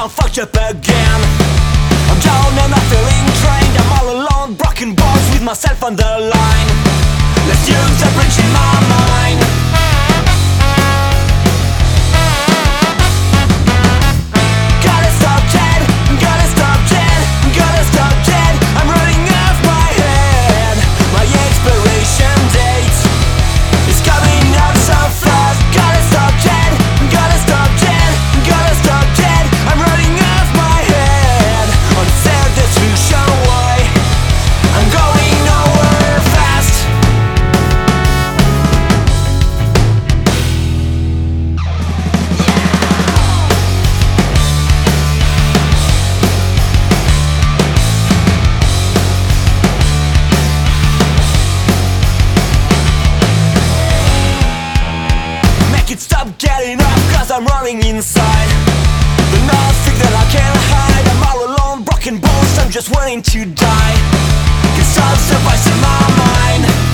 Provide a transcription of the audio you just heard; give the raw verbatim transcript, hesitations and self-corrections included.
I'm fucked up again. I'm down and I'm feeling drained. I'm all alone, broken bones with myself on the line. Let's use the bridge in my mind. Gotta stop dead, gotta stop dead, gotta stop dead. I'm running off my head. My expiration date is coming up so fast. Gotta stop dead, gotta stop dead, gotta stop dead. I'm running off my head. Unfair destruction, why? I'm going nowhere fast. Make it stop getting up, cause I'm running inside. The nothing that I can't hide. I'm all alone, broken bones, I'm just waiting to die. Cause I'm surprised in my mind.